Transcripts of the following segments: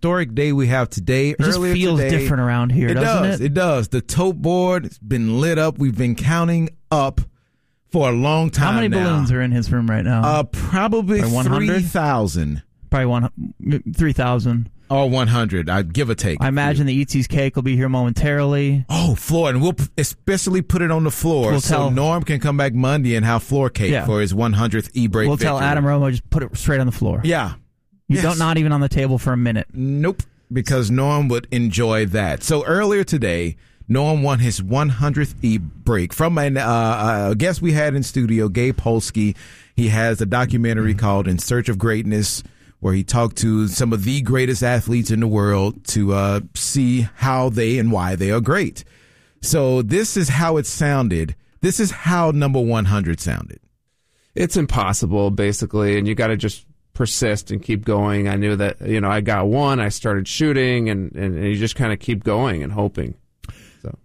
historic day we have today. It just feels different around here, doesn't it? It does. The tote board has been lit up. We've been counting up for a long time now. How many balloons are in his room right now? Probably 3,000. Probably 3,000. Or 100, I'd give or take. I imagine the Eatsy's cake will be here momentarily. Oh, floor. And we'll especially put it on the floor so Norm can come back Monday and have floor cake for his 100th E-Break We'll victory. tell Adam Romo, just put it straight on the floor. Yeah. You don't, not even on the table for a minute. Nope, because Norm would enjoy that. So earlier today, Norm won his 100th E-Break from a guest we had in studio, Gabe Polsky. He has a documentary called In Search of Greatness, where he talked to some of the greatest athletes in the world to see how they and why they are great. So this is how it sounded. This is how number 100 sounded. It's impossible, basically, and you got to just persist and keep going. I knew that, I got one, I started shooting, and you just kind of keep going and hoping. So,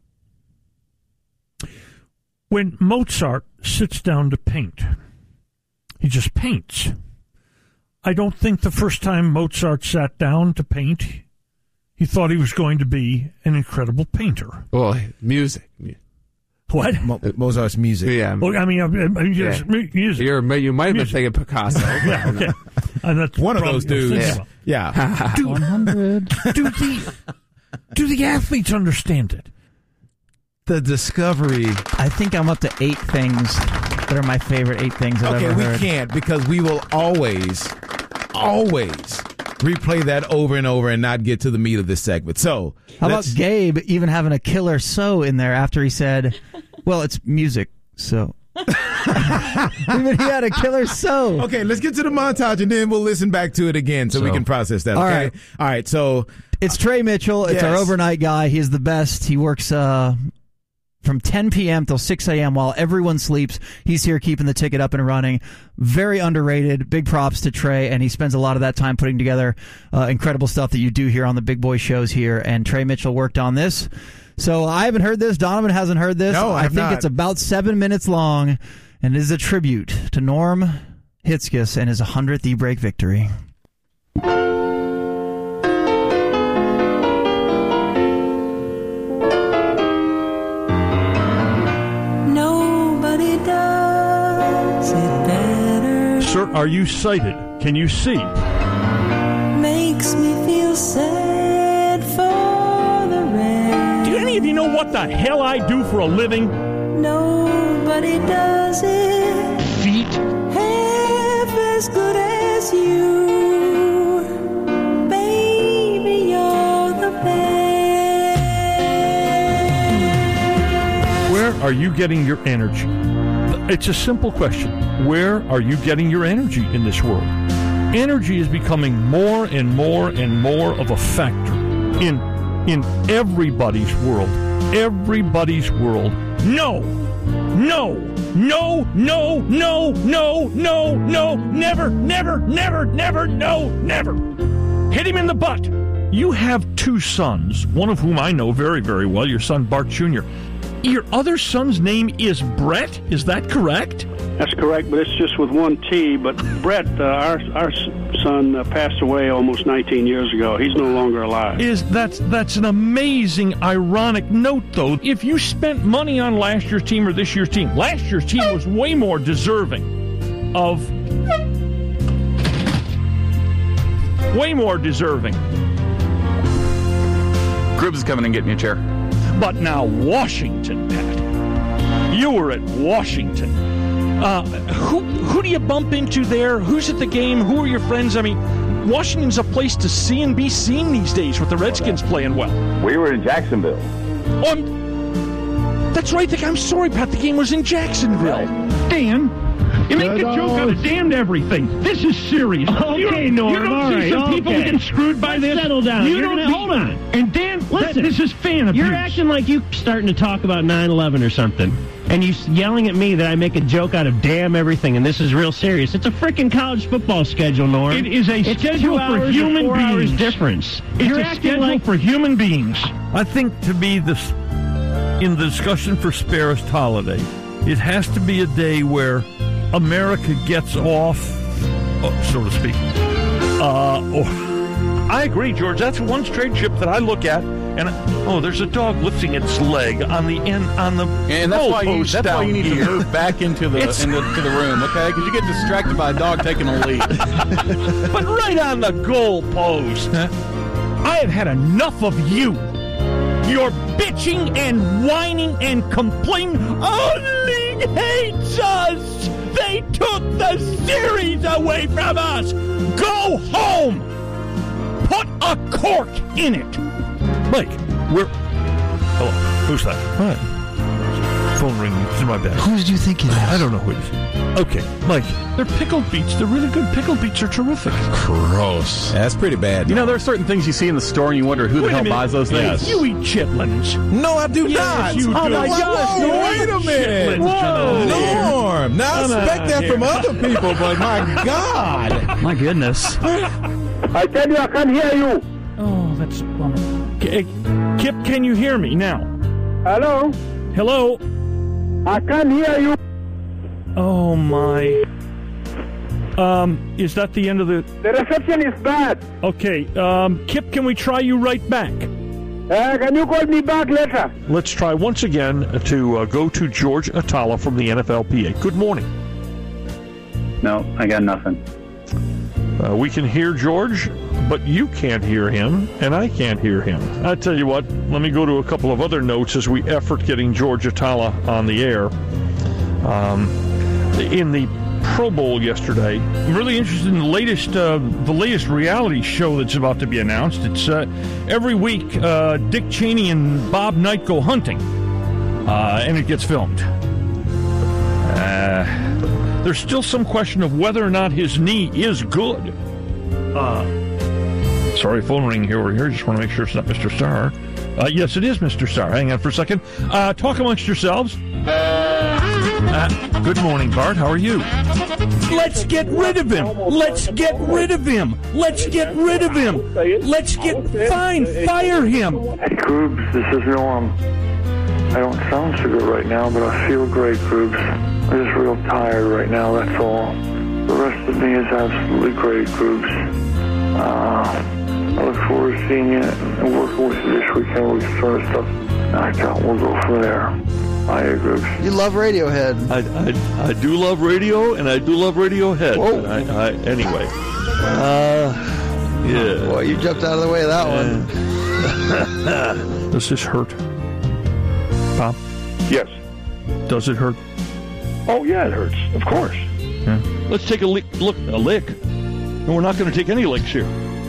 when Mozart sits down to paint, he just paints. I don't think the first time Mozart sat down to paint, he thought he was going to be an incredible painter. Well, music. What? Mozart's music. Yeah. Well, I mean, just music. You might have been thinking Picasso. Yeah, okay. And that's one of those dudes. Yeah. 100. Do the athletes understand it? The discovery. I think I'm up to 8 things that are my favorite 8 things I've ever heard. Okay, we can't, because we will always replay that over and over and not get to the meat of this segment. So, how about Gabe even having a killer so in there after he said, well, it's music, so. Even he had a killer so. Okay, let's get to the montage and then we'll listen back to it again so we can process that, okay? All right, so. It's Trey Mitchell. It's our overnight guy. He is the best. He works from 10 p.m. till 6 a.m. while everyone sleeps. He's here keeping the ticket up and running. Very underrated. Big props to Trey, and he spends a lot of that time putting together incredible stuff that you do here on the Big Boy shows here, and Trey Mitchell worked on this. So I haven't heard this. Donovan hasn't heard this. No, I think it's about 7 minutes long, and it is a tribute to Norm Hitzges and his 100th E-Break victory. Sir, are you sighted? Can you see? Makes me feel sad for the rest. Do any of you know what the hell I do for a living? Nobody does it. Feet. Half as good as you. Baby, you're the best. Where are you getting your energy? It's a simple question. Where are you getting your energy in this world? Energy is becoming more and more and more of a factor in everybody's world. Everybody's world. No, no, no, no, no, no, no, no, never, never, never, never, no, never. Hit him in the butt. You have 2 sons, one of whom I know very, very well, your son Bart Jr. Your other son's name is Brett? Is that correct? That's correct, but it's just with one T. But Brett, our son, passed away almost 19 years ago. He's no longer alive. That's an amazing, ironic note, though. If you spent money on last year's team or this year's team, last year's team was way more deserving of... Way more deserving. Gribbs is coming and getting you a chair. But now Washington, Pat. You were at Washington. Who do you bump into there? Who's at the game? Who are your friends? I mean, Washington's a place to see and be seen these days with the Redskins playing well. We were in Jacksonville. Oh, that's right. I'm sorry, Pat. The game was in Jacksonville. Right. Dan, you make a joke out of damned everything. This is serious. Okay, Norm. You don't see some people getting screwed by this? Settle down. Hold on. And Dan, listen. This is fan abuse. You're acting like you starting to talk about 9/11 or something. And you yelling at me that I make a joke out of damn everything, and this is real serious. It's a freaking college football schedule, Norm. It is a schedule for human beings. 4 hours difference. It's a schedule for human beings. I think to be in the discussion for Sparest Holiday, it has to be a day where America gets off, so to speak. I agree, George. That's one trade ship that I look at, and there's a dog lifting its leg on the end and that's why you need here. to move back into the room, okay? Because you get distracted by a dog taking a lead. But right on the goal post. I have had enough of you. You're bitching and whining and complaining. Our league hates us. They took the series away from us. Go home. Put a cork in it. Mike, hello, who's that? Hi. Phone ringing. It's in my bag. Who do you think it is? I don't know who it is. Okay, Mike, they're pickled beets. They're really good. Pickled beets are terrific. Gross. That's pretty bad. You know, there are certain things you see in the store and you wonder who the hell buys those things. You eat chitlins. No, I do not. You do. Oh, my gosh. Wait a minute. Whoa. Norm. Now, I expect that from other people, but my God. My goodness. I tell you, I can't hear you. Oh, that's a bummer. Kip, can you hear me now? Hello? Hello? I can't hear you. Oh, my. Is that the end of the... The reception is bad. Okay, Kip, can we try you right back? Can you call me back later? Let's try once again to go to George Atala from the NFLPA. Good morning. No, I got nothing. We can hear George, but you can't hear him, and I can't hear him. I tell you what, let me go to a couple of other notes as we effort getting George Atala on the air. In the Pro Bowl yesterday, I'm really interested in the latest reality show that's about to be announced. It's every week Dick Cheney and Bob Knight go hunting, and it gets filmed. There's still some question of whether or not his knee is good. Sorry, phone ring here or here. Just want to make sure it's not Mr. Starr. Yes, it is Mr. Starr. Hang on for a second. Talk amongst yourselves. Good morning, Bart. How are you? Let's get rid of him. Let's get rid of him. Let's get rid of him. Let's fire him. Hey, Groobs, this is Norm. I don't sound so good right now, but I feel great, Groobs. I'm just real tired right now, that's all. The rest of me is absolutely great, Groobs. I look forward to seeing you and working with you this weekend. We can sort of stuff knocked out. We'll go from there. Hiya, Groobs. You love Radiohead. I do love radio, and I do love Radiohead. Whoa. Anyway. Yeah. Boy, you jumped out of the way of that one. Does this hurt? Bob? Yes. Does it hurt? Oh, yeah, it hurts. Of course. Yeah. Let's take a lick. And we're not going to take any licks here.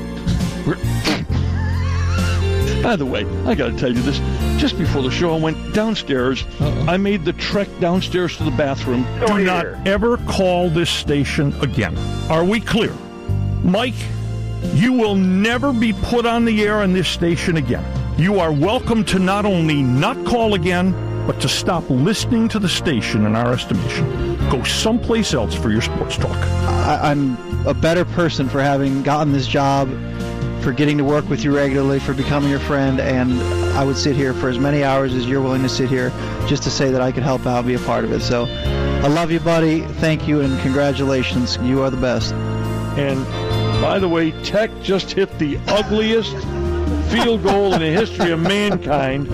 By the way, I got to tell you this. Just before the show, I went downstairs. I made the trek downstairs to the bathroom. Do not ever call this station again. Are we clear? Mike, you will never be put on the air on this station again. You are welcome to not only not call again, but to stop listening to the station in our estimation. Go someplace else for your sports talk. I'm a better person for having gotten this job, for getting to work with you regularly, for becoming your friend, and I would sit here for as many hours as you're willing to sit here just to say that I could help out and be a part of it. So I love you, buddy. Thank you, and congratulations. You are the best. And by the way, Tech just hit the ugliest field goal in the history of mankind.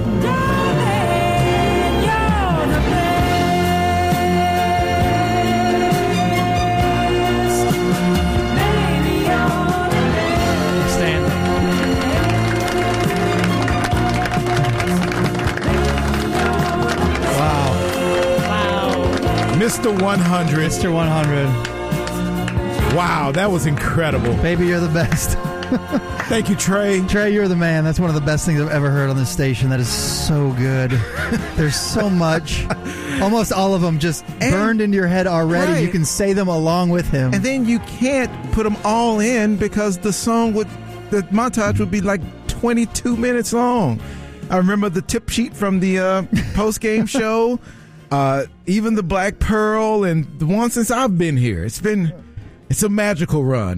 Mr. 100. Mr. 100. Wow, that was incredible. Baby, you're the best. Thank you, Trey. Trey, you're the man. That's one of the best things I've ever heard on this station. That is so good. There's so much. Almost all of them just burned into your head already. Right. You can say them along with him. And then you can't put them all in because the montage would be like 22 minutes long. I remember the tip sheet from the post-game show. Even the Black Pearl and the one since I've been here. It's a magical run.